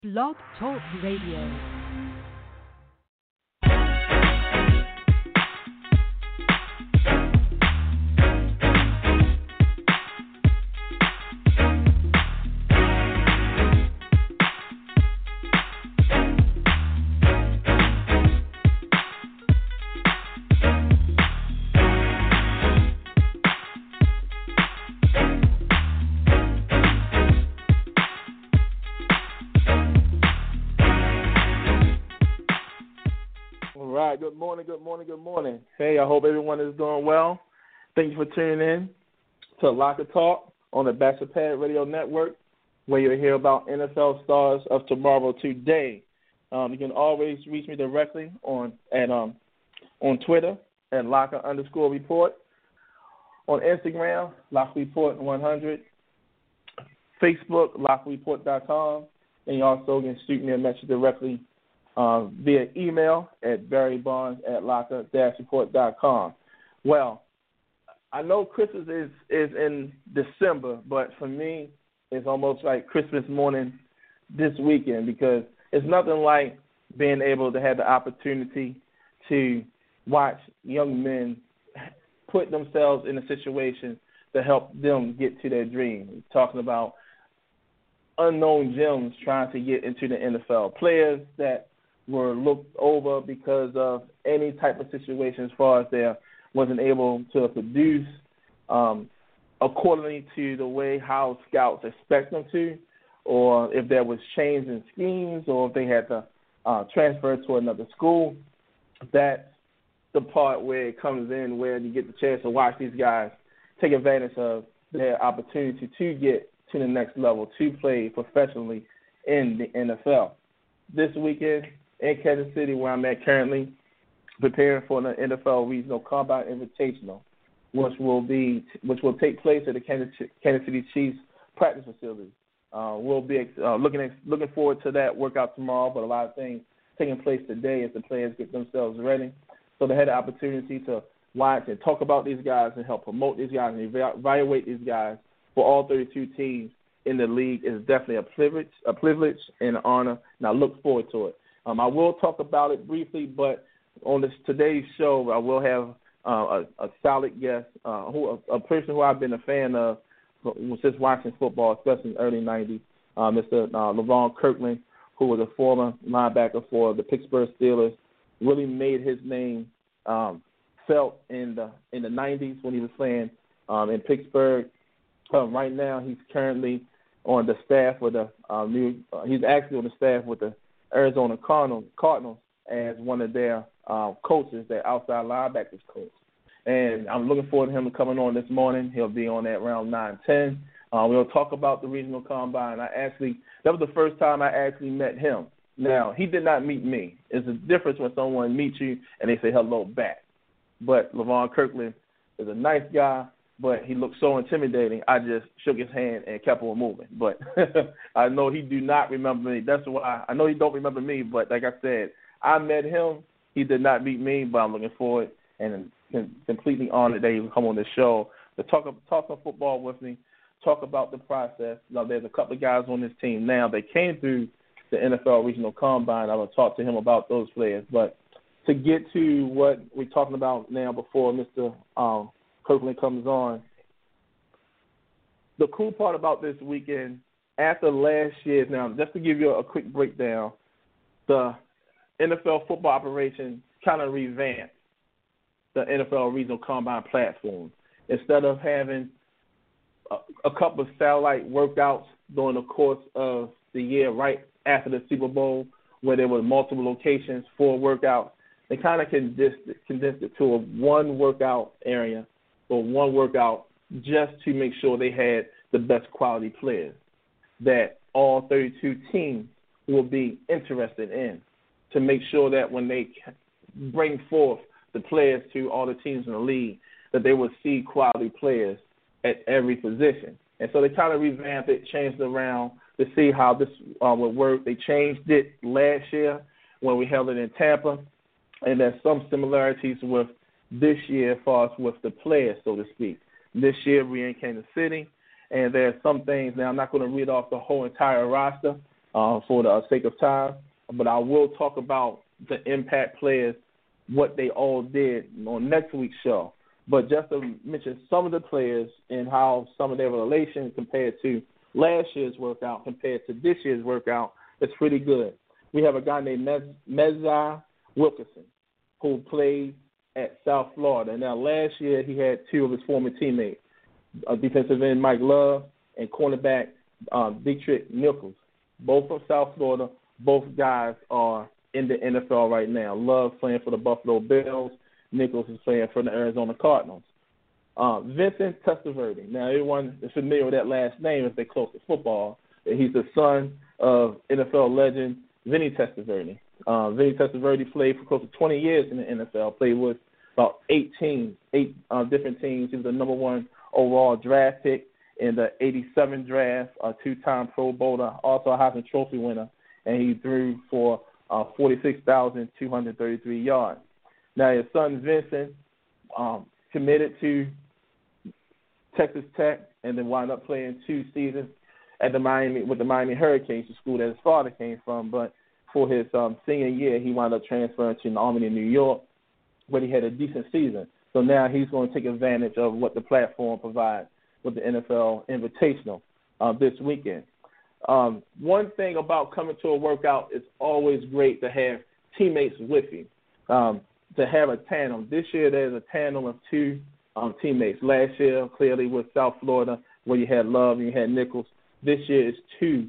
Blog Talk Radio. Good morning. Hey, I hope everyone is doing well. Thank you for tuning in to Locker Talk on the Bachelor Pad Radio Network, where you'll hear about NFL stars of tomorrow today. You can always reach me directly on Twitter at Locker_report, on Instagram, LockerReport100, Facebook, LockerReport.com, and you also can shoot me a message directly via email at barrybarnes@locker-report.com. Well, I know Christmas is in December, but for me, it's almost like Christmas morning this weekend because it's nothing like being able to have the opportunity to watch young men put themselves in a situation to help them get to their dream. We're talking about unknown gems trying to get into the NFL, players that were looked over because of any type of situation as far as they wasn't able to produce accordingly to the way how scouts expect them to, or if there was change in schemes, or if they had to transfer to another school. That's the part where it comes in, where you get the chance to watch these guys take advantage of their opportunity to get to the next level, to play professionally in the NFL. This weekend, in Kansas City, where I'm at currently, preparing for the NFL Regional Combine Invitational, which will take place at the Kansas City Chiefs practice facility. We'll be looking forward to that workout tomorrow, but a lot of things taking place today as the players get themselves ready. So they had the opportunity to watch and talk about these guys and help promote these guys and evaluate these guys for all 32 teams in the league is definitely a privilege and an honor, and I look forward to it. I will talk about it briefly, but on today's show, I will have a solid guest, a person who I've been a fan of since watching football, especially in the early 90s, Mr. LaVon Kirkland, who was a former linebacker for the Pittsburgh Steelers, really made his name felt in the 90s when he was playing in Pittsburgh. Right now, he's currently on the staff with he's actually on the staff with the Arizona Cardinals as one of their coaches, their outside linebackers coach. And I'm looking forward to him coming on this morning. He'll be on at around 9:10. We'll talk about the regional combine. That was the first time I actually met him. Now, he did not meet me. It's a difference when someone meets you and they say hello back. But LaVon Kirkland is a nice guy, but he looked so intimidating, I just shook his hand and kept on moving. But I know he do not remember me. That's why I know he don't remember me. But like I said, I met him. He did not meet me, but I'm looking forward and completely honored that he would come on the show to talk some football with me, talk about the process. Now, there's a couple of guys on this team now that came through the NFL Regional Combine. I will talk to him about those players. But to get to what we're talking about now before Mr. Kirkland comes on, the cool part about this weekend, after last year's, now just to give you a quick breakdown, the NFL football operation kind of revamped the NFL Regional Combine platform. Instead of having a couple of satellite workouts during the course of the year right after the Super Bowl, where there were multiple locations for workouts, they kind of condensed it to one workout area or one workout just to make sure they had the best quality players that all 32 teams will be interested in, to make sure that when they bring forth the players to all the teams in the league, that they will see quality players at every position. And so they kind of revamped it, changed it around to see how this would work. They changed it last year when we held it in Tampa, and there's some similarities with this year as far as with the players, so to speak. This year we're in Kansas City, and there's some things. Now, I'm not going to read off the whole entire roster, for the sake of time, but I will talk about the impact players, what they all did on next week's show. But just to mention some of the players and how some of their relations compared to last year's workout compared to this year's workout, it's pretty good. We have a guy named Mezai Wilkerson who played at South Florida. Now, last year he had two of his former teammates, defensive end Mike Love and cornerback Dietrich Nichols, both from South Florida. Both guys are in the NFL right now. Love playing for the Buffalo Bills. Nichols is playing for the Arizona Cardinals. Vincent Testaverde. Now, everyone is familiar with that last name if they're close to football. He's the son of NFL legend Vinny Testaverde. Vinny Testaverde played for close to 20 years in the NFL, played with about eight different teams. He was the number one overall draft pick in the 87 draft, a two-time Pro Bowler, also a Heisman Trophy winner, and he threw for 46,233 yards. Now, his son Vincent committed to Texas Tech and then wound up playing 2 seasons at the Miami Hurricanes, the school that his father came from. But for his senior year, he wound up transferring to Albany, New York, where he had a decent season. So now he's going to take advantage of what the platform provides with the NFL Invitational this weekend. One thing about coming to a workout, it's always great to have teammates with you, to have a tandem. This year there's a tandem of 2 teammates. Last year, clearly, with South Florida, where you had Love and you had Nichols. This year is 2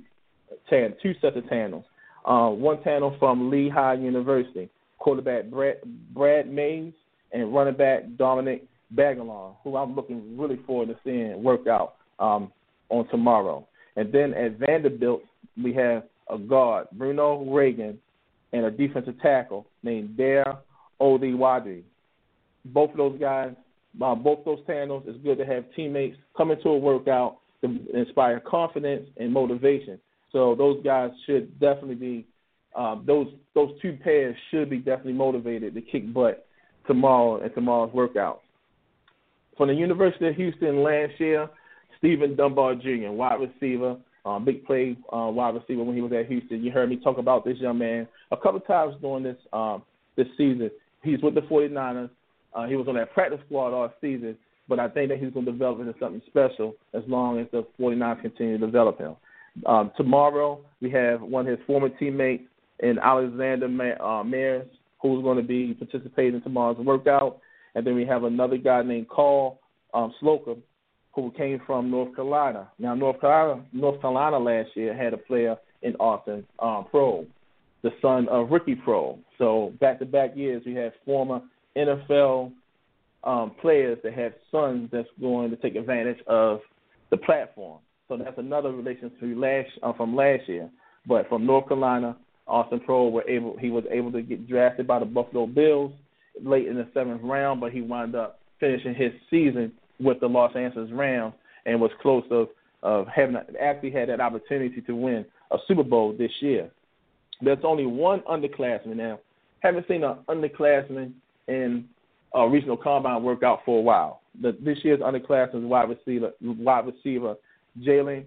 sets of tandems. One tandem from Lehigh University, quarterback Brad Mays and running back Dominic Bagalon, who I'm looking really forward to seeing work out on tomorrow. And then at Vanderbilt, we have a guard, Bruno Reagan, and a defensive tackle named Dare Odiwadi. Both of those guys, both those tandems, it's good to have teammates come into a workout to inspire confidence and motivation. So those guys should definitely be, those 2 pairs should be definitely motivated to kick butt tomorrow and tomorrow's workout. From the University of Houston last year, Stephen Dunbar Jr., wide receiver, big play wide receiver when he was at Houston. You heard me talk about this young man a couple of times during this season. He's with the 49ers. He was on that practice squad all season, but I think that he's going to develop into something special as long as the 49ers continue to develop him. Tomorrow, we have one of his former teammates in Alexander Maris, who's going to be participating in tomorrow's workout. And then we have another guy named Carl Slocum, who came from North Carolina. Now, North Carolina last year had a player in Austin Proehl, the son of Ricky Proehl. So back-to-back years, we have former NFL players that have sons that's going to take advantage of the platform. So that's another relation to from last year. But from North Carolina, Austin Proehl he was able to get drafted by the Buffalo Bills late in the 7th round, but he wound up finishing his season with the Los Angeles Rams and was close of having actually had that opportunity to win a Super Bowl this year. There's only one underclassman now. Haven't seen an underclassman in a regional combine workout for a while. This year's underclassman is wide receiver Jalen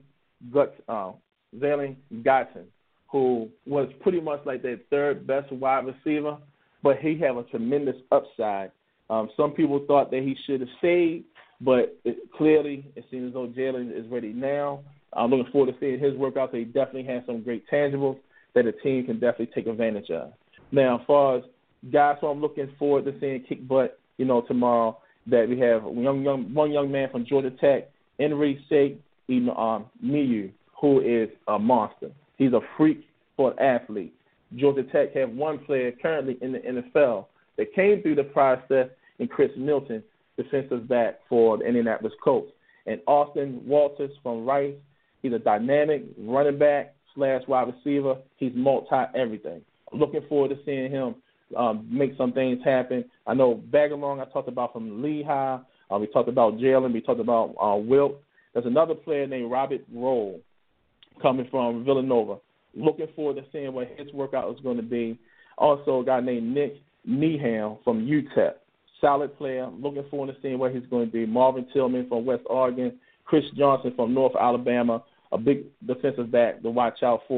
Gotson, who was pretty much like their 3rd best wide receiver, but he had a tremendous upside. Some people thought that he should have stayed, but clearly it seems as though Jalen is ready now. I'm looking forward to seeing his workout. So he definitely has some great tangibles that the team can definitely take advantage of. Now, as far as guys who I'm looking forward to seeing kick butt, tomorrow, that we have one young man from Georgia Tech, Enrique Miyu, who is a monster. He's a freak for an athlete. Georgia Tech have one player currently in the NFL that came through the process in Chris Milton, defensive back for the Indianapolis Colts. And Austin Walters from Rice, he's a dynamic running back / wide receiver. He's multi-everything. I'm looking forward to seeing him make some things happen. I know Bagalong I talked about from Lehigh. We talked about Jalen. We talked about Wilt. There's another player named Robert Roll coming from Villanova. Looking forward to seeing what his workout is going to be. Also, a guy named Nick Needham from UTEP. Solid player. Looking forward to seeing what he's going to be. Marvin Tillman from West Oregon. Chris Johnson from North Alabama, a big defensive back to watch out for.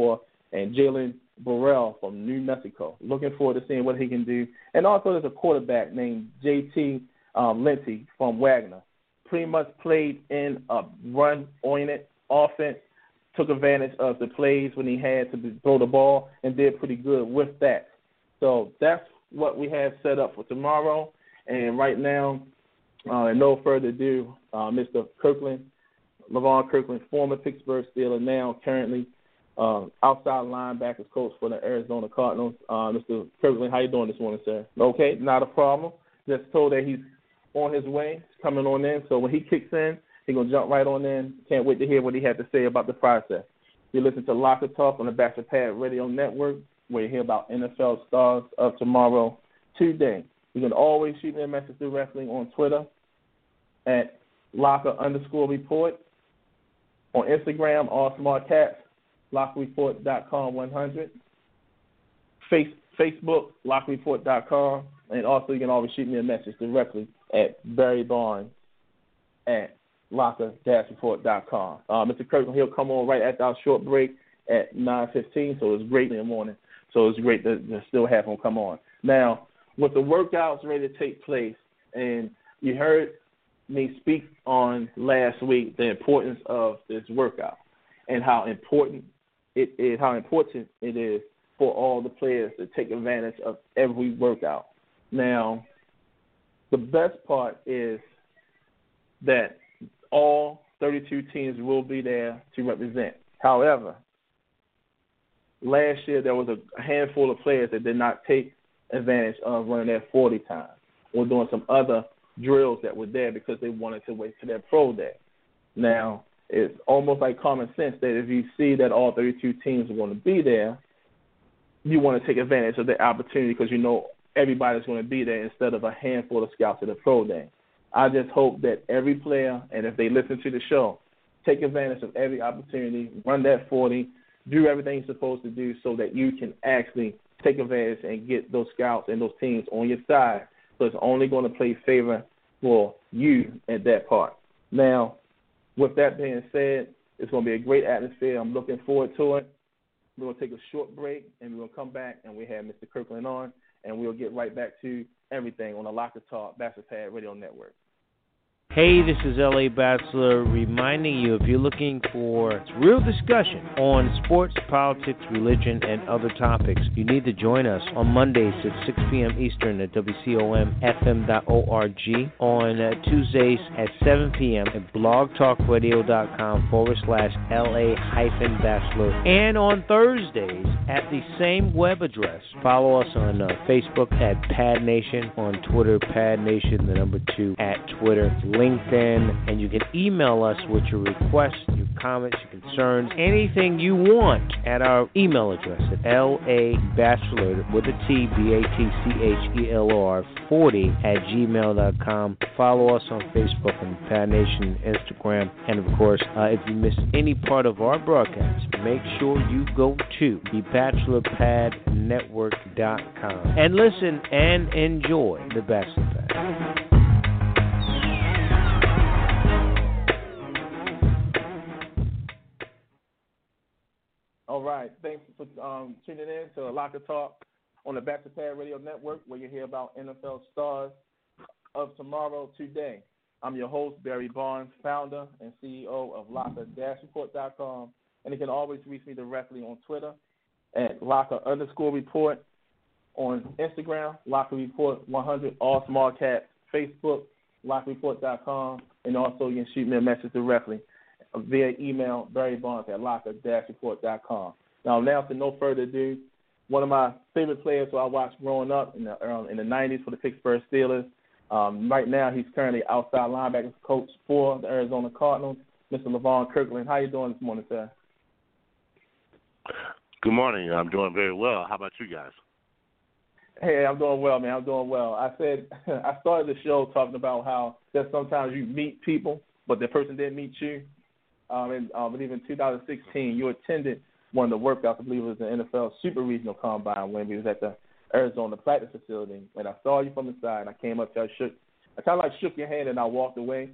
and Jalen Burrell from New Mexico. Looking forward to seeing what he can do. And also there's a quarterback named J.T. Lindsey from Wagner. Pretty much played in a run-oriented offense, took advantage of the plays when he had to throw the ball, and did pretty good with that. So that's what we have set up for tomorrow. And right now, and no further ado, Mr. Kirkland, LaVon Kirkland, former Pittsburgh Steeler, now currently outside linebackers coach for the Arizona Cardinals. Mr. Kirkland, how you doing this morning, sir? Okay, not a problem. Just told that he's on his way, coming on in. So when he kicks in, he's going to jump right on in. Can't wait to hear what he had to say about the process. You listen to Locker Talk on the Bachelor Pad Radio Network, where you hear about NFL stars of tomorrow today. You can always shoot me a message directly on Twitter at Locker_report. On Instagram, all smart cats, LockerReport.com100. Facebook, LockerReport.com. And also you can always shoot me a message directly at Barry Barnes at Locker-report.com. Mr. Kirkland, he'll come on right after our short break at 9:15, so it's great in the morning. So it's great to still have him come on. Now, with the workouts ready to take place, and you heard me speak on last week the importance of this workout and how important it is for all the players to take advantage of every workout. Now, the best part is that all 32 teams will be there to represent. However, last year there was a handful of players that did not take advantage of running their 40 time or doing some other drills that were there because they wanted to wait for their pro day. Now, it's almost like common sense that if you see that all 32 teams are going to be there, you want to take advantage of the opportunity because you know everybody's going to be there instead of a handful of scouts at the pro day. I just hope that every player, and if they listen to the show, take advantage of every opportunity, run that 40, do everything you're supposed to do so that you can actually take advantage and get those scouts and those teams on your side. So it's only going to play favor for you at that part. Now, with that being said, it's going to be a great atmosphere. I'm looking forward to it. We're going to take a short break, and we're going to come back, and we have Mr. Kirkland on, and we'll get right back to everything on the Locker Talk Bachelor Pad Radio Network. Hey, this is L.A. Bachelor reminding you if you're looking for real discussion on sports, politics, religion, and other topics, you need to join us on Mondays at 6 p.m. Eastern at WCOMFM.org, on Tuesdays at 7 p.m. at blogtalkradio.com/LA-Bachelor, and on Thursdays at the same web address. Follow us on Facebook at Pad Nation, on Twitter, Pad Nation, the number 2 at Twitter, LinkedIn, and you can email us with your requests, your comments, your concerns, anything you want at our email address at LABachelor with a T, BATCHELOR 40 at gmail.com. Follow us on Facebook and Pad Nation, Instagram, and of course, if you missed any part of our broadcast, make sure you go to thebachelorpadnetwork.com and listen and enjoy the Bachelor Pad. All right. Thanks for tuning in to Locker Talk on the Bachelor Pad Radio Network, where you hear about NFL stars of tomorrow today. I'm your host, Barry Barnes, founder and CEO of Locker-Report.com, and you can always reach me directly on Twitter at Locker_report, on Instagram, Locker-Report100, all small cats, Facebook, Locker-Report.com, and also you can shoot me a message directly via email, Barry Barnes at Locker-Report.com. Now, to no further ado, one of my favorite players who I watched growing up in the 90s for the Pittsburgh Steelers. Right now, he's currently outside linebackers coach for the Arizona Cardinals, Mr. LaVon Kirkland. How you doing this morning, sir? Good morning. I'm doing very well. How about you guys? Hey, I'm doing well, man. I'm doing well. I started the show talking about how that sometimes you meet people, but the person didn't meet you. I believe in 2016, you attended one of the workouts. I believe it was the NFL Super Regional Combine when we was at the Arizona practice facility. And I saw you from the side, and I came up to you. I kind of like shook your hand, and I walked away.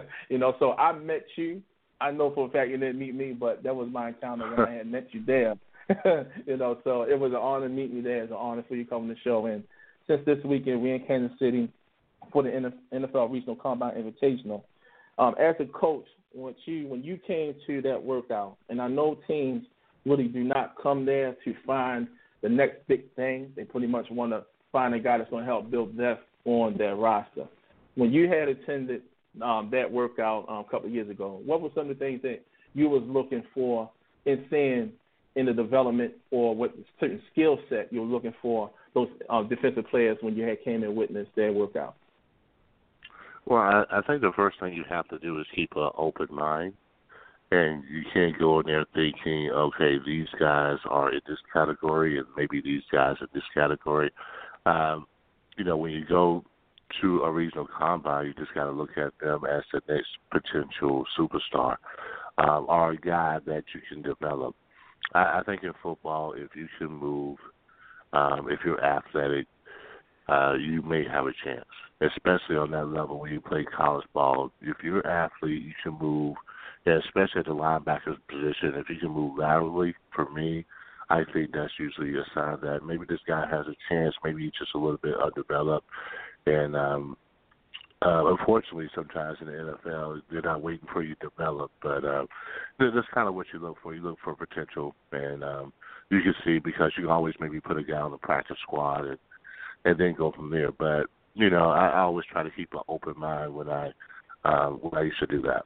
So I met you. I know for a fact you didn't meet me, but that was my encounter when I had met you there. So it was an honor meeting you there. It's an honor for you coming to the show. And since this weekend we're in Kansas City for the NFL Regional Combine Invitational, as a coach, when you came to that workout, and I know teams really do not come there to find the next big thing. They pretty much want to find a guy that's going to help build depth on their roster. When you had attended that workout a couple of years ago, what were some of the things that you was looking for in seeing in the development, or what certain skill set you were looking for those defensive players when you had came and witnessed their workout? Well, I think the first thing you have to do is keep an open mind. And you can't go in there thinking, okay, these guys are in this category and maybe these guys in this category. When you go to a regional combine, you just got to look at them as the next potential superstar or a guy that you can develop. I think in football, if you can move, if you're athletic, you may have a chance, especially on that level when you play college ball. If you're an athlete, you can move. Yeah, especially at the linebacker position, if you can move laterally, for me, I think that's usually a sign that maybe this guy has a chance, maybe he's just a little bit undeveloped. And unfortunately, sometimes in the NFL, they're not waiting for you to develop. But that's kind of what you look for. You look for potential, and you can see, because you can always maybe put a guy on the practice squad and then go from there. But, I always try to keep an open mind when I used to do that.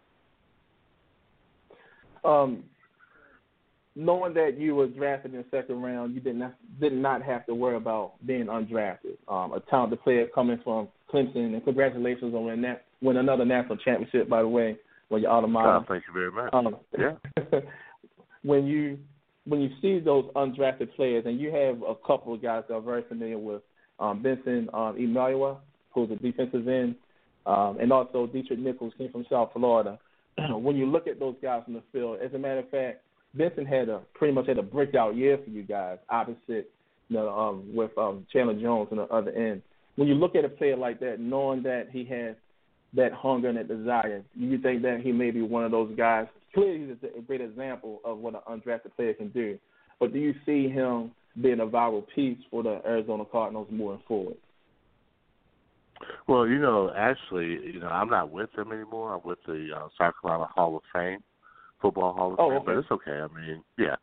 Knowing that you were drafted in the second round, you did not have to worry about being undrafted. A talented player coming from Clemson, and congratulations on winning another national championship, by the way, when you're out of mind. Thank you very much. Yeah. When you see those undrafted players, and you have a couple of guys that are very familiar with Benson Imaiwa, who's a defensive end, and also Dietrich Nichols came from South Florida. When you look at those guys in the field, as a matter of fact, Benson pretty much had a breakout year for you guys, opposite with Chandler Jones on the other end. When you look at a player like that, knowing that he has that hunger and that desire, you think that he may be one of those guys? Clearly, he's a great example of what an undrafted player can do. But do you see him being a viral piece for the Arizona Cardinals moving forward? Well, actually, I'm not with them anymore. I'm with the South Carolina Hall of Fame, Football Hall of Fame. Okay. But it's okay. I mean, yeah.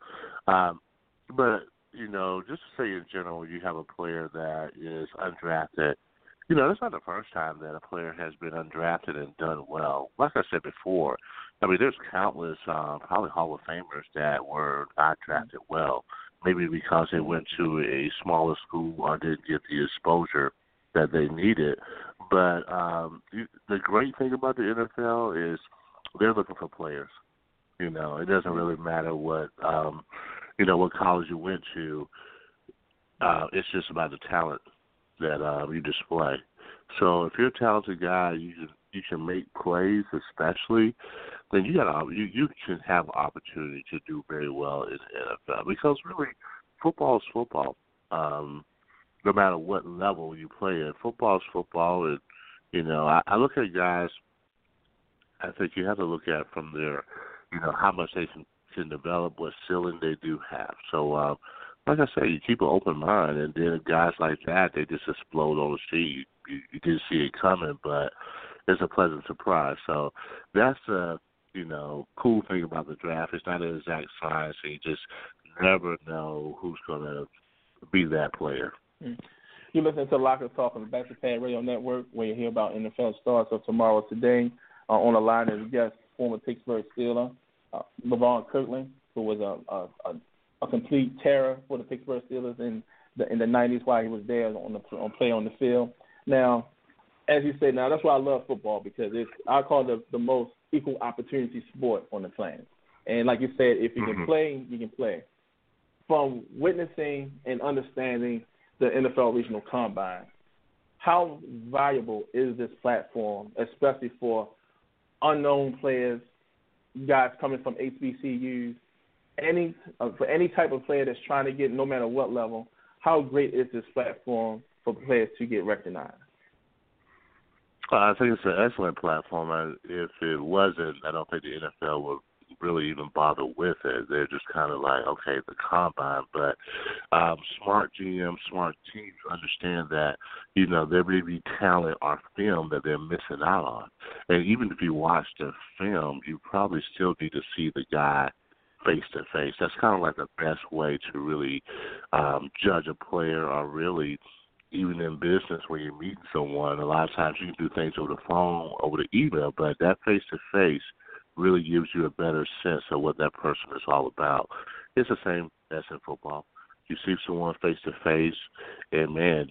But, just to say in general, you have a player that is undrafted. It's not the first time that a player has been undrafted and done well. Like I said before, I mean, there's countless probably Hall of Famers that were not drafted well, maybe because they went to a smaller school or didn't get the exposure that they needed. But the great thing about the NFL is they're looking for players. It doesn't really matter what what college you went to. It's just about the talent that you display. So if you're a talented guy, you can make plays, especially, then you can have an opportunity to do very well in the NFL, because really football is football. No matter what level you play at, football is football. And I look at guys. I think you have to look at from their, how much they can develop, what ceiling they do have. So, like I say, you keep an open mind, and then guys like that, they just explode on the scene. You didn't see it coming, but it's a pleasant surprise. So that's the cool thing about the draft. It's not an exact science, and you just never know who's going to be that player. You listen to Locker Talk on the Bachelor Pad Radio Network, where you hear about NFL stars of tomorrow. Today, on the line is guest former Pittsburgh Steeler, LeVon Kirkland, who was a complete terror for the Pittsburgh Steelers in the 90s while he was there on play on the field. Now, as you say, that's why I love football, because I call it the most equal opportunity sport on the planet. And like you said, if you can play, you can play. From witnessing and understanding the NFL Regional Combine, how valuable is this platform, especially for unknown players, guys coming from HBCUs, for any type of player that's trying to get, no matter what level, how great is this platform for players to get recognized? I think it's an excellent platform. If it wasn't, I don't think the NFL would really even bother with it. They're just kind of like, okay, the combine. But smart GMs, smart teams understand that, there may be talent or film that they're missing out on. And even if you watch the film, you probably still need to see the guy face to face. That's kind of like the best way to really judge a player, or really even in business when you're meeting someone. A lot of times you can do things over the phone, over the email, but that face to face really gives you a better sense of what that person is all about. It's the same as in football. You see someone face to face, and man,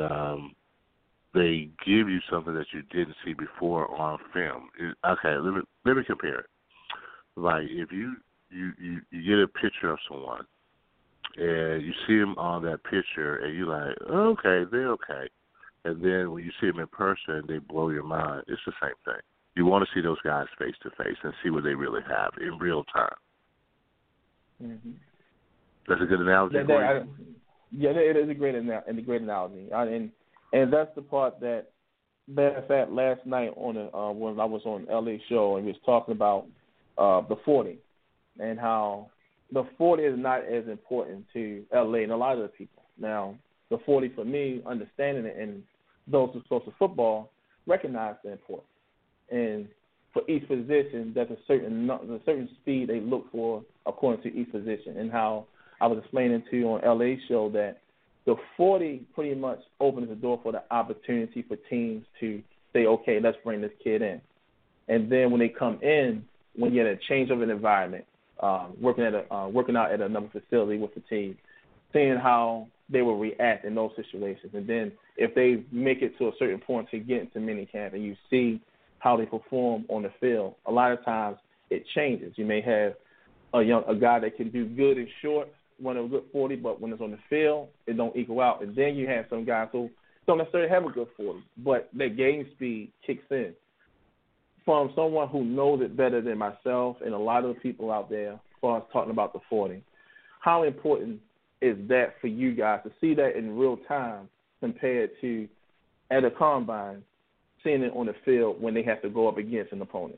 they give you something that you didn't see before on film. Okay, let me compare it. Like if you get a picture of someone, and you see them on that picture, and you're like, okay, they're okay. And then when you see them in person, they blow your mind. It's the same thing. You want to see those guys face to face and see what they really have in real time. Mm-hmm. That's a good analogy for you? It is a great analogy. And that's the part that at last night on when I was on LA show, and we was talking about the 40 and how the 40 is not as important to LA and a lot of the people. Now, the 40 for me, understanding it, and those who close to football recognize the importance. And for each position, there's a certain speed they look for according to each position. And how I was explaining to you on LA show that the 40 pretty much opens the door for the opportunity for teams to say, okay, let's bring this kid in. And then when they come in, when you get a change of an environment, working out at another facility with the team, seeing how they will react in those situations. And then if they make it to a certain point to get into minicamp and you see how they perform on the field, a lot of times it changes. You may have a guy that can do good in short, run a good 40, but when it's on the field, it don't equal out. And then you have some guys who don't necessarily have a good 40, but their game speed kicks in. From someone who knows it better than myself and a lot of the people out there, as far as talking about the 40, how important is that for you guys to see that in real time compared to at a combine, seeing it on the field when they have to go up against an opponent?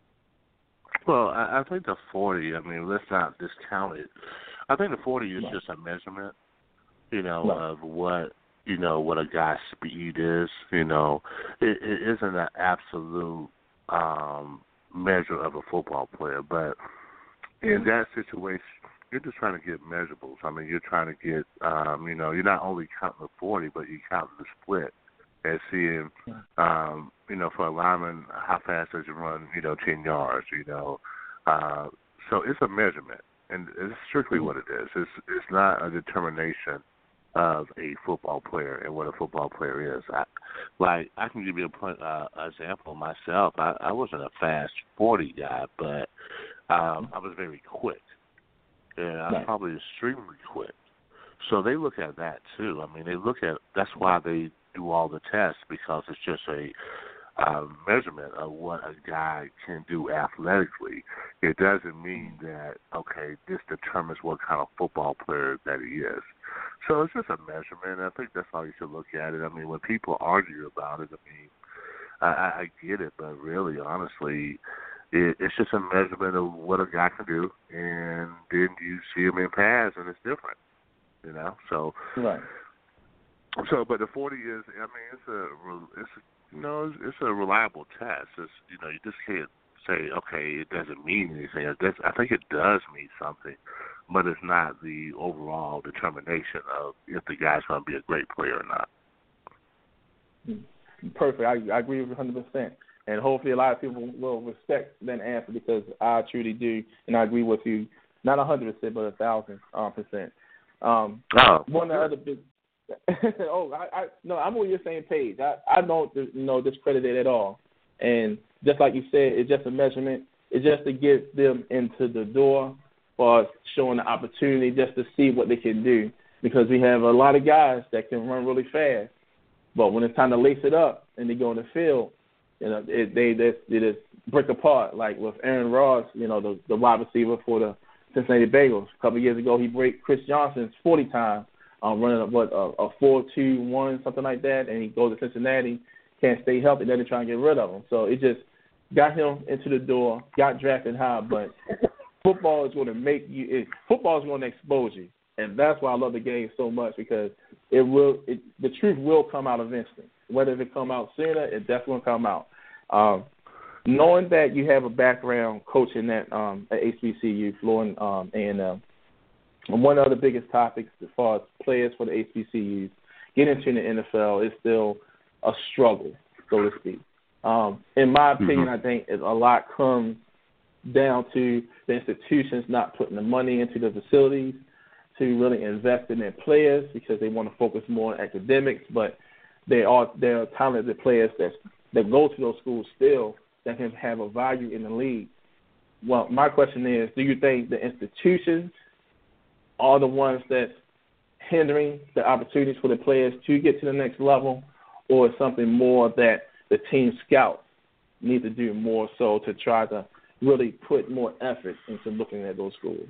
Well, I think the 40, let's not discount it. I think the 40 is just a measurement, of what, what a guy's speed is. It isn't an absolute measure of a football player, but in that situation, you're just trying to get measurables. You're trying to get, you're not only counting the 40, but you count the split and seeing, for a lineman, how fast does he run, 10 yards, So it's a measurement, and it's strictly what it is. It's not a determination of a football player and what a football player is. I can give you an example myself. I wasn't a fast 40 guy, but I was very quick, and I'm probably extremely quick. So they look at that too. That's why they do all the tests, because it's just a measurement of what a guy can do athletically. It doesn't mean that, okay, this determines what kind of football player that he is. So it's just a measurement. I think that's how you should look at it. When people argue about it, I get it, but really, honestly, it's just a measurement of what a guy can do, and then you see him in pass, and it's different, So, right. So, but the 40 is, it's a reliable test. It's, you just can't say, okay, it doesn't mean anything. I think it does mean something, but it's not the overall determination of if the guy's going to be a great player or not. Perfect. I agree with you 100%. And hopefully a lot of people will respect that answer, because I truly do, and I agree with you, not 100%, but 1,000%. One of the other big I'm on your same page. I don't discredit it at all. And just like you said, it's just a measurement. It's just to get them into the door for showing the opportunity just to see what they can do. Because we have a lot of guys that can run really fast, but when it's time to lace it up and they go in the field, they just break apart. Like with Aaron Ross, the wide receiver for the Cincinnati Bengals. A couple of years ago, he broke Chris Johnson's 40 time. Running a 4.21, something like that, and he goes to Cincinnati, can't stay healthy, then they try and get rid of him. So it just got him into the door, got drafted high, but football is going to make you. Football is going to expose you, and that's why I love the game so much, because the truth will come out eventually. Whether it come out sooner, it definitely will come out. Knowing that you have a background coaching at HBCU, Florida A&M, and one of the biggest topics as far as players for the HBCUs getting into the NFL is still a struggle, so to speak. In my opinion, I think a lot comes down to the institutions not putting the money into the facilities to really invest in their players, because they want to focus more on academics, but there are talented players that go to those schools still that can have a value in the league. Well, my question is, do you think the institutions are the ones that's hindering the opportunities for the players to get to the next level, or is something more that the team scouts need to do more so to try to really put more effort into looking at those schools?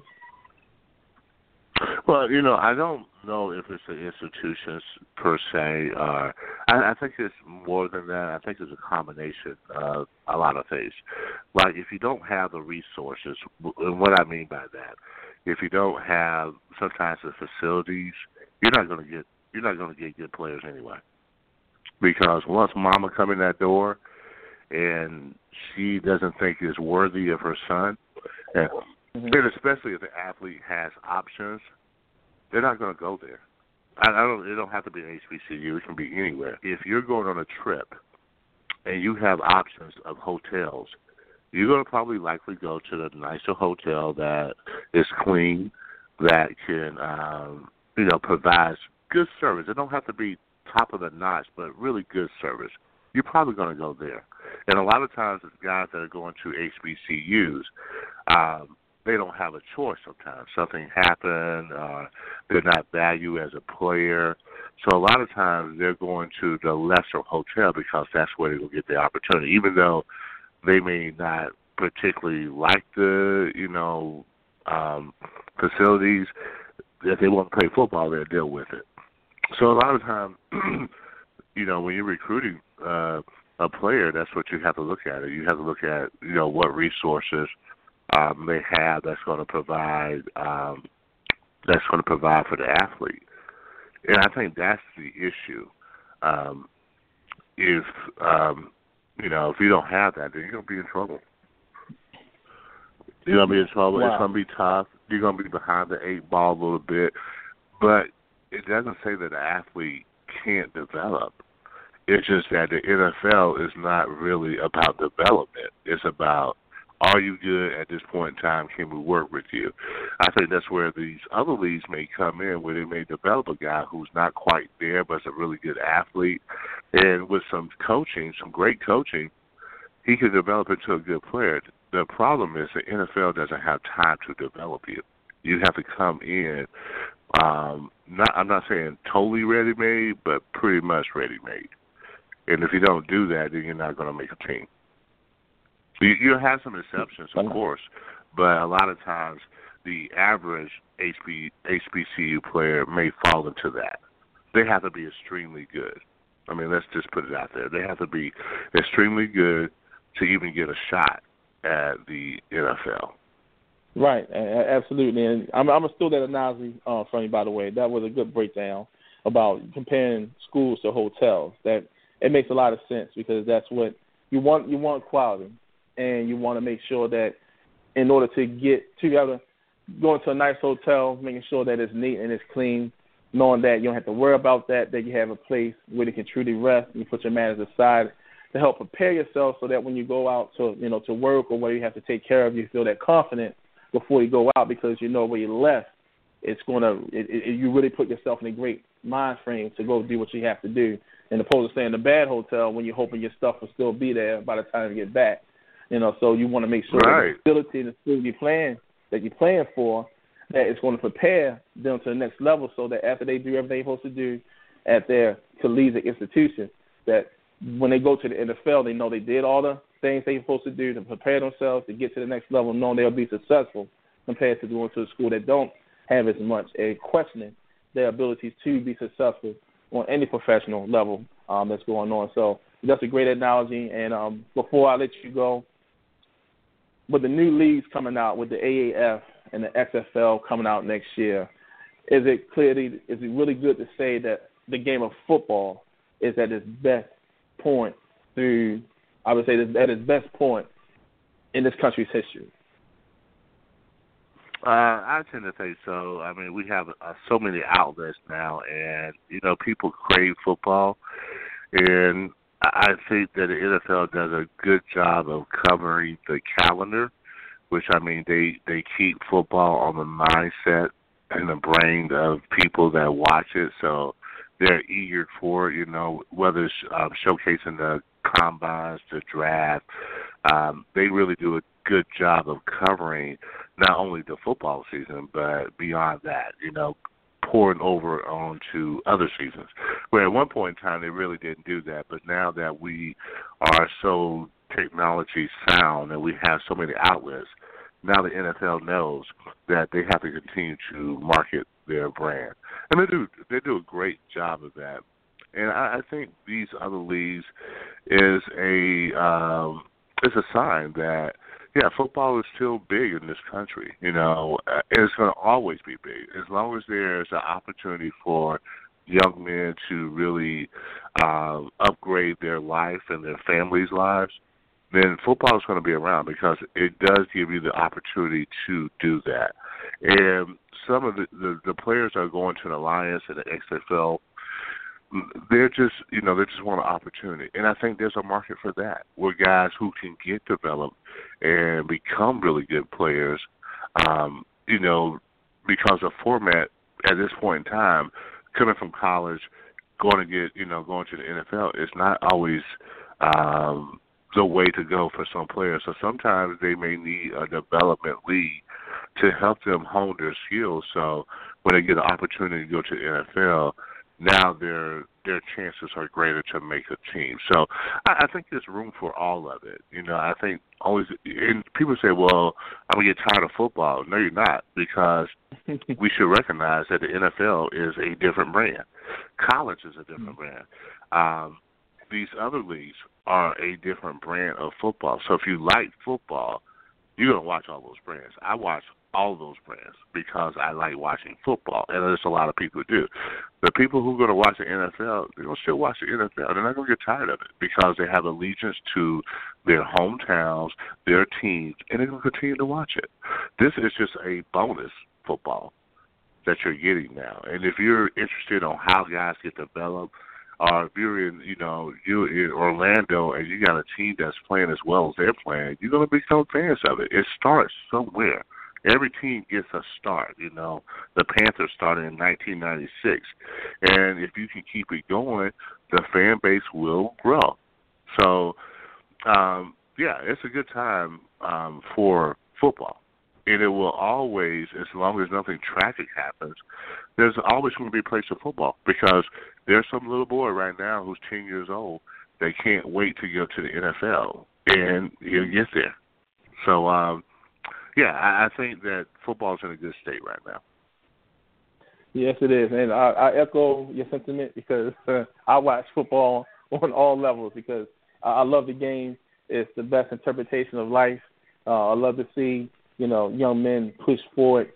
Well, I don't know if it's the institutions per se. I think it's more than that. I think it's a combination of a lot of things. Like, if you don't have the resources, and what I mean by that, if you don't have sometimes the facilities, you're not going to get good players anyway. Because once mama come in that door and she doesn't think is worthy of her son, and especially if the athlete has options, they're not going to go there. It don't have to be an HBCU. It can be anywhere. If you're going on a trip and you have options of hotels, you're going to probably likely go to the nicer hotel that is clean, that can, provides good service. It don't have to be top of the notch, but really good service. You're probably going to go there. And a lot of times, the guys that are going to HBCUs, they don't have a choice sometimes. Something happened, they're not valued as a player. So a lot of times they're going to the lesser hotel because that's where they will get the opportunity, even though they may not particularly like the, facilities. If they want to play football, they'll deal with it. So a lot of times, when you're recruiting a player, that's what you have to look at. You have to look at, what resources they have that's going to provide for the athlete. And I think that's the issue. If you don't have that, then you're going to be in trouble. You're going to be in trouble. Wow. It's going to be tough. You're going to be behind the eight ball a little bit. But it doesn't say that the athlete can't develop. It's just that the NFL is not really about development. It's about, are you good at this point in time? Can we work with you? I think that's where these other leagues may come in, where they may develop a guy who's not quite there but is a really good athlete. And with some coaching, some great coaching, he can develop into a good player. The problem is the NFL doesn't have time to develop you. You have to come in, I'm not saying totally ready-made, but pretty much ready-made. And if you don't do that, then you're not going to make a team. You have some exceptions, of course, but a lot of times the average HBCU player may fall into that. They have to be extremely good. I mean, let's just put it out there. They have to be extremely good to even get a shot at the NFL. Right, absolutely. And I'm going to steal that analogy from you, by the way. That was a good breakdown about comparing schools to hotels. That it makes a lot of sense, because that's what you want. You want quality, and you want to make sure that in order to get together, going to a nice hotel, making sure that it's neat and it's clean, knowing that you don't have to worry about that you have a place where you can truly rest, and you put your manners aside to help prepare yourself so that when you go out to work or where you have to take care of, you feel that confident before you go out, because you know where you left. You really put yourself in a great mind frame to go do what you have to do, and opposed to staying in a bad hotel when you're hoping your stuff will still be there by the time you get back. So you want to make sure that the facility and the school you're playing for, that it's going to prepare them to the next level, so that after they do everything they're supposed to do at their collegiate institution, that when they go to the NFL, they know they did all the things they're supposed to do to prepare themselves to get to the next level, knowing they'll be successful, compared to going to a school that don't have as much, and questioning their abilities to be successful on any professional level that's going on. So that's a great analogy. And before I let you go, with the new leagues coming out, with the AAF and the XFL coming out next year, is it really good to say that the game of football is at its best point through, I would say, at its best point in this country's history? I tend to think so. I mean, we have so many outlets now, and, people crave football. And I think that the NFL does a good job of covering the calendar, which, I mean, they keep football on the mindset and the brain of people that watch it. So they're eager for it, whether it's showcasing the combines, the draft. They really do a good job of covering not only the football season, but beyond that, pouring over onto other seasons. Where at one point in time they really didn't do that, but now that we are so technology sound and we have so many outlets, now the NFL knows that they have to continue to market their brand, and they do a great job of that. And I think these other leagues is a sign that, football is still big in this country. And it's going to always be big as long as there's an opportunity for young men to really upgrade their life and their families' lives. Then football is going to be around because it does give you the opportunity to do that. And some of the players that are going to the Alliance and the XFL, they just want an opportunity. And I think there's a market for that, where guys who can get developed and become really good players, because the format at this point in time, coming from college, going to the NFL, is not always the way to go for some players. So sometimes they may need a development league to help them hone their skills. So when they get an opportunity to go to the NFL, now their chances are greater to make a team. So I think there's room for all of it. I think always, and people say, well, I'm going to get tired of football. No, you're not, because we should recognize that the NFL is a different brand. College is a different brand. These other leagues are a different brand of football. So if you like football, you're going to watch all those brands. I watch all of those brands because I like watching football, and there's a lot of people who do. The people who are going to watch the NFL, they're going to still watch the NFL. They're not going to get tired of it because they have allegiance to their hometowns, their teams, and they're going to continue to watch it. This is just a bonus football that you're getting now. And if you're interested on how guys get developed, or if you're you're in Orlando and you got a team that's playing as well as they're playing, you're going to become fans of it. It starts somewhere. Every team gets a start. The Panthers started in 1996, and if you can keep it going, the fan base will grow. So, it's a good time for football, and it will always, as long as nothing tragic happens, there's always going to be a place for football, because there's some little boy right now who's 10 years old that can't wait to go to the NFL, and he'll get there. So, I think that football's in a good state right now. Yes, it is. And I echo your sentiment, because I watch football on all levels, because I love the game. It's the best interpretation of life. I love to see, young men push forward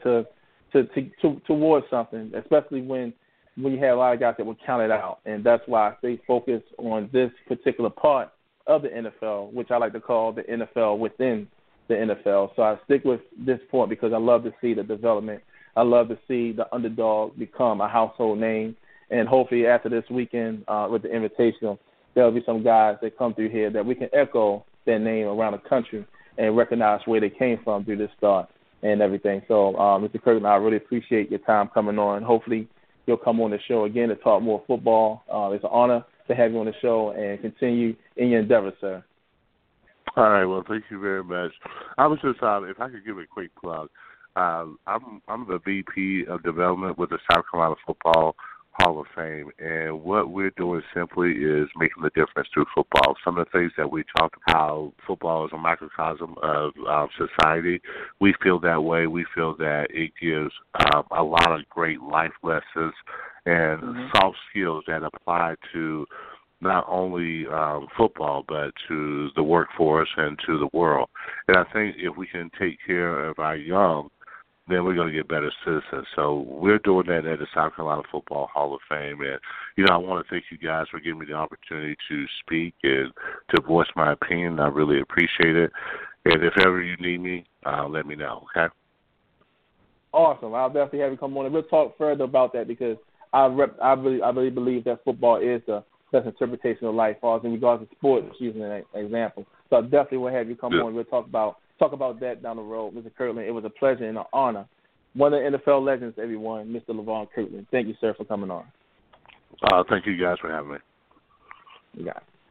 towards something, especially when you have a lot of guys that will count it out. And that's why I stay focused on this particular part of the NFL, which I like to call the NFL within the NFL. So I stick with this point because I love to see the development. I love to see the underdog become a household name. And hopefully after this weekend with the Invitational, there'll be some guys that come through here that we can echo their name around the country and recognize where they came from through this start and everything. So, Mr. Kirkland, I really appreciate your time coming on. Hopefully you'll come on the show again to talk more football. It's an honor to have you on the show, and continue in your endeavors, sir. All right. Well, thank you very much. I was just, if I could give a quick plug, I'm the VP of Development with the South Carolina Football Hall of Fame, and what we're doing simply is making the difference through football. Some of the things that we talked about, how football is a microcosm of society, we feel that way. We feel that it gives a lot of great life lessons and soft skills that apply to not only football, but to the workforce and to the world. And I think if we can take care of our young, then we're going to get better citizens. So we're doing that at the South Carolina Football Hall of Fame. And, I want to thank you guys for giving me the opportunity to speak and to voice my opinion. I really appreciate it. And if ever you need me, let me know, okay? Awesome. I'll definitely have you come on, and we'll talk further about that because I really believe that football is the best interpretation of life, as in regards to sports, using an example. So I definitely will have you come on. We'll talk about that down the road. Mr. Kirtland, it was a pleasure and an honor. One of the NFL legends, everyone, Mr. LeVon Kirtland. Thank you, sir, for coming on. Thank you guys for having me. Yeah.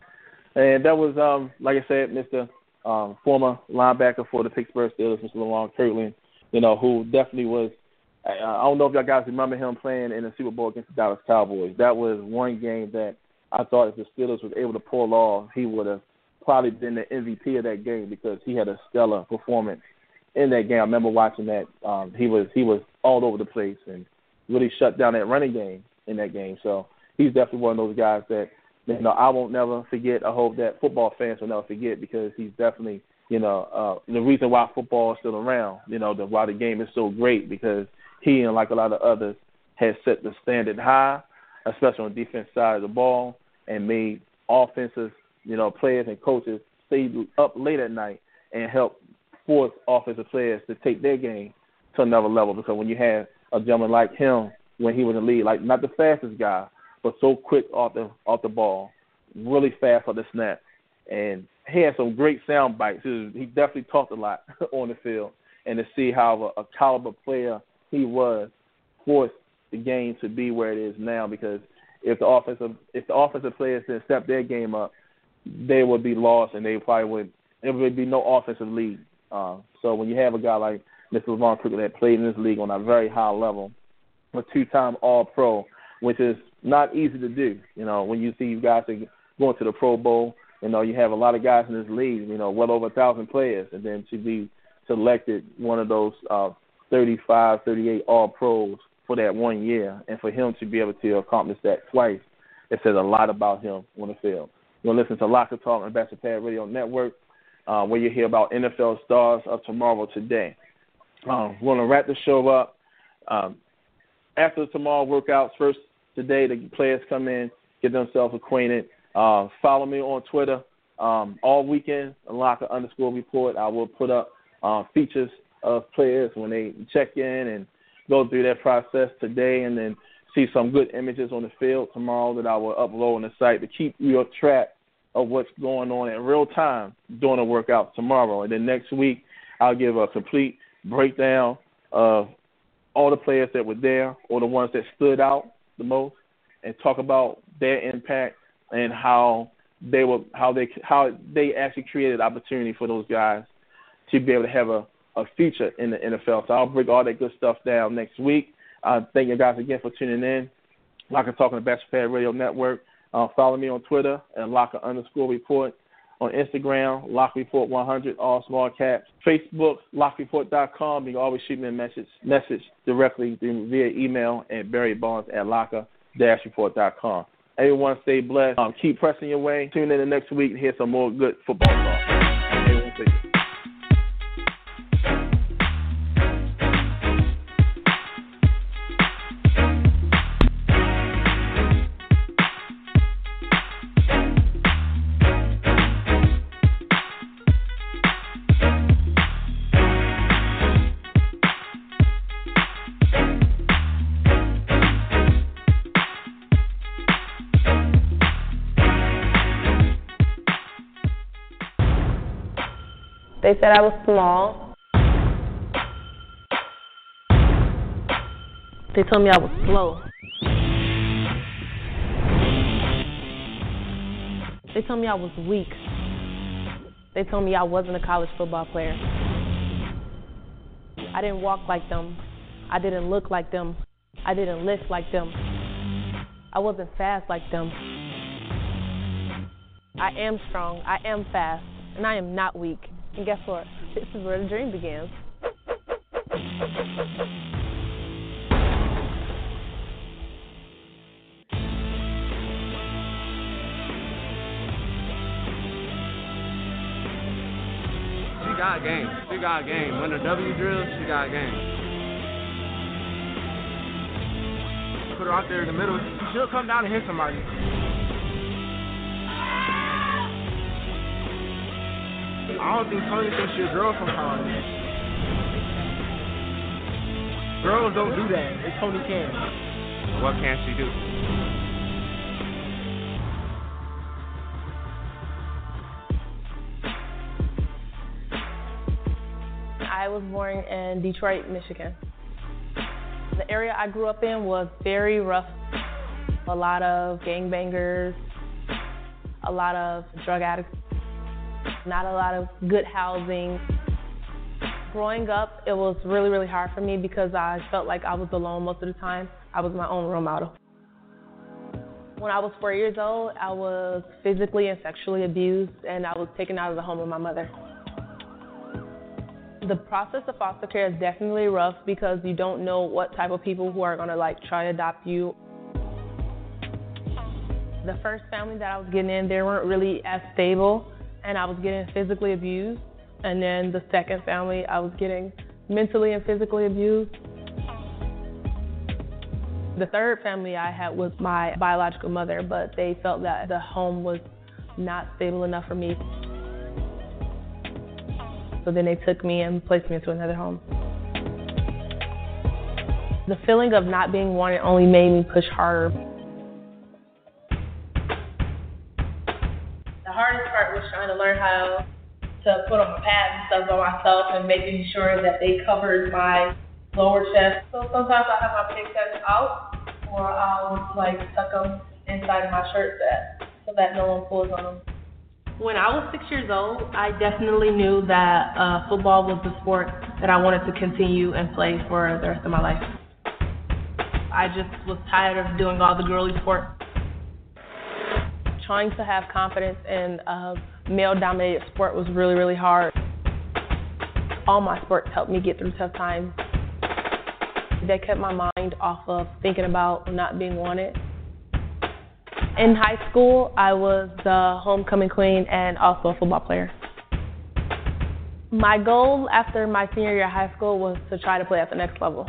And that was, like I said, Mr. Former linebacker for the Pittsburgh Steelers, Mr. LeVon Kirtland, who definitely was, I don't know if y'all guys remember him playing in the Super Bowl against the Dallas Cowboys. That was one game that I thought if the Steelers was able to pull off, he would have probably been the MVP of that game because he had a stellar performance in that game. I remember watching that. He was all over the place and really shut down that running game in that game. So he's definitely one of those guys that, I won't never forget. I hope that football fans will never forget because he's definitely, the reason why football is still around, why the game is so great because he and like a lot of others has set the standard high, especially on the defense side of the ball, and made offensive, players and coaches stay up late at night and help force offensive players to take their game to another level. Because when you have a gentleman like him, when he was in the league, like not the fastest guy, but so quick off the ball, really fast on the snap, and he had some great sound bites. He definitely talked a lot on the field, and to see how a caliber player he was forced the game to be where it is now. Because if the offensive players didn't step their game up, they would be lost, and there would be no offensive lead. So when you have a guy like Mr. LeVon Kirtland that played in this league on a very high level, a two-time All-Pro, which is not easy to do. When you see guys that going to the Pro Bowl, you have a lot of guys in this league, well over 1,000 players, and then to be selected one of those 35, 38 All-Pros for that 1 year, and for him to be able to accomplish that twice, it says a lot about him on the field. You're listening to Locker Talk on Ambassador Pad Radio Network, where you hear about NFL stars of tomorrow today. We're going to wrap the show up. After tomorrow workouts, first today, the players come in, get themselves acquainted. Follow me on Twitter all weekend, Locker_report. I will put up features of players when they check in and go through that process today, and then see some good images on the field tomorrow that I will upload on the site to keep you on track of what's going on in real time during the workout tomorrow. And then next week, I'll give a complete breakdown of all the players that were there or the ones that stood out the most, and talk about their impact and how they actually created opportunity for those guys to be able to have a future in the NFL. So I'll break all that good stuff down next week. Thank you guys again for tuning in. Locker Talk on the Ambassador Pad Radio Network. Follow me on Twitter at Locker_report. On Instagram, LockerReport100, all small caps. Facebook, LockerReport.com. You can always shoot me a message directly via email at BarryBonds@Locker-Report.com. Everyone stay blessed. Keep pressing your way. Tune in the next week to hear some more good football talk. Everyone stay blessed. They said I was small. They told me I was slow. They told me I was weak. They told me I wasn't a college football player. I didn't walk like them. I didn't look like them. I didn't lift like them. I wasn't fast like them. I am strong. I am fast. And I am not weak. And guess what? This is where the dream begins. got game. She got game. When the W drills, she got game. Put her out there in the middle. She'll come down and hit somebody. I don't think Tony thinks she'll draw from college. Girls don't do that. And Tony can. What can she do? I was born in Detroit, Michigan. The area I grew up in was very rough. A lot of gangbangers, a lot of drug addicts, not a lot of good housing. Growing up, it was really, really hard for me because I felt like I was alone most of the time. I was my own role model. When I was 4 years old, I was physically and sexually abused, and I was taken out of the home of my mother. The process of foster care is definitely rough because you don't know what type of people who are gonna try to adopt you. The first family that I was getting in, they weren't really as stable, and I was getting physically abused. And then the second family, I was getting mentally and physically abused. The third family I had was my biological mother, but they felt that the home was not stable enough for me. So then they took me and placed me into another home. The feeling of not being wanted only made me push harder. The hardest part was trying to learn how to put on my pads and stuff by myself and making sure that they covered my lower chest. So sometimes I have my pig sets out, or I'll tuck them inside of my shirt so that no one pulls on them. When I was 6 years old, I definitely knew that football was the sport that I wanted to continue and play for the rest of my life. I just was tired of doing all the girly sports. Trying to have confidence in a male-dominated sport was really, really hard. All my sports helped me get through tough times. They kept my mind off of thinking about not being wanted. In high school, I was the homecoming queen and also a football player. My goal after my senior year of high school was to try to play at the next level.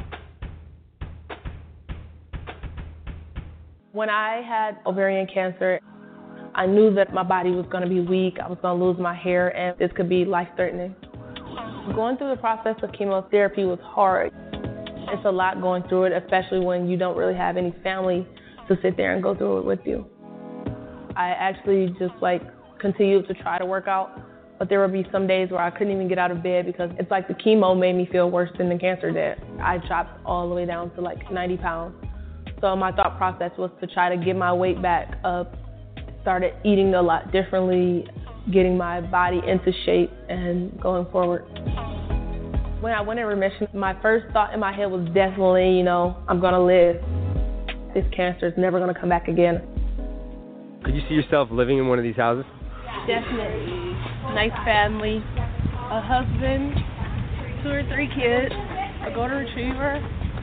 When I had ovarian cancer, I knew that my body was going to be weak, I was going to lose my hair, and this could be life-threatening. Going through the process of chemotherapy was hard. It's a lot going through it, especially when you don't really have any family to sit there and go through it with you. I actually just continued to try to work out, but there would be some days where I couldn't even get out of bed because it's like the chemo made me feel worse than the cancer did. I dropped all the way down to 90 pounds. So my thought process was to try to get my weight back up, started eating a lot differently, getting my body into shape and going forward. When I went in remission, my first thought in my head was definitely, I'm gonna live. This cancer is never gonna come back again. Could you see yourself living in one of these houses? Definitely. Nice family, a husband, 2 or 3 kids, a golden retriever.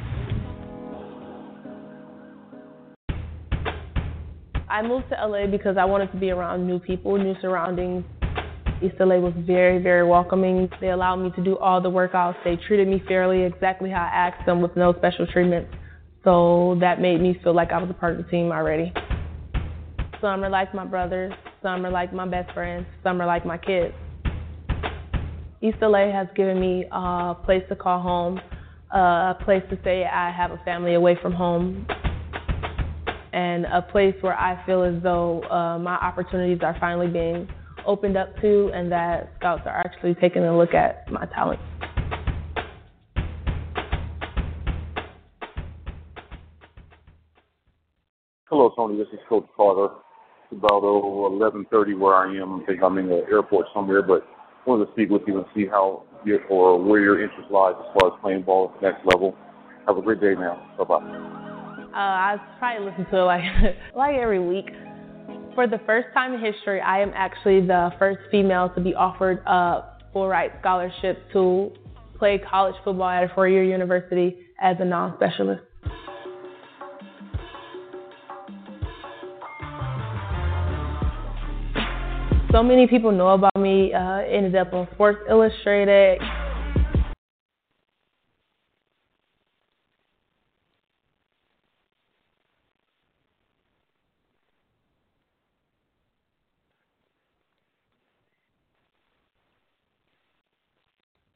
I moved to LA because I wanted to be around new people, new surroundings. East LA was very, very welcoming. They allowed me to do all the workouts. They treated me fairly, exactly how I asked them, with no special treatment. So that made me feel like I was a part of the team already. Some are like my brothers, some are like my best friends, some are like my kids. East LA has given me a place to call home, a place to say I have a family away from home, and a place where I feel as though my opportunities are finally being opened up to, and that scouts are actually taking a look at my talent. Hello, Tony. This is Coach Carter. It's about 11:30 where I am. I think I'm in the airport somewhere, but I wanted to speak with you and see where your interest lies as far as playing ball at the next level. Have a great day now. Bye-bye. I probably listen to it like every week. For the first time in history, I am actually the first female to be offered a full ride scholarship to play college football at a 4-year university as a non-specialist. So many people know about me. me ended up on Sports Illustrated.